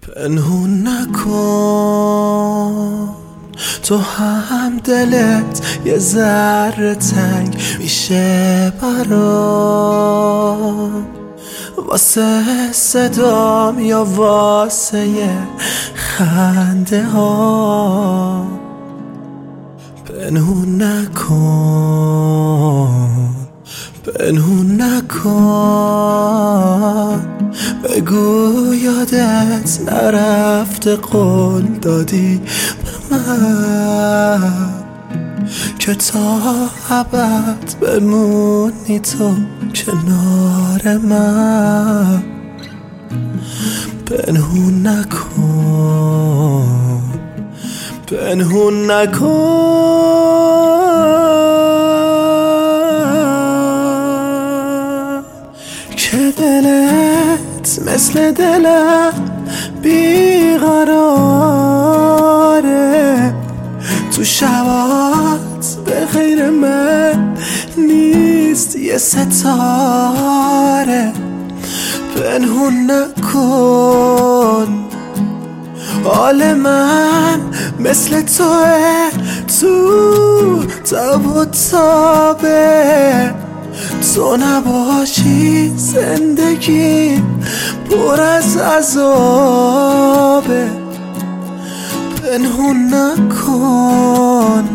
پنهون نکن تو هم دلت یه ذره تنگ میشه برام، واسه صدام یا واسه یه خنده ها. پنهون نکن، پنهون نکن، بگو یادت نرفته قول دادی به من که تا ابد بمونی تو کنار من. پنهون نکن، پنهون نکن که دلت مثل دلم بیقراره، تو شبات به غیر من نیست یه ستاره. پنهون نکن حال من مثل توه، تو تب و تابه، تو نباشی زندگی پر از عذابه. پنهون نکن،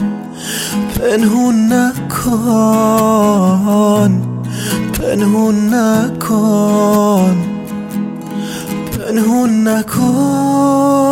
پنهون نکن، پنهون نکن، پنهون نکن.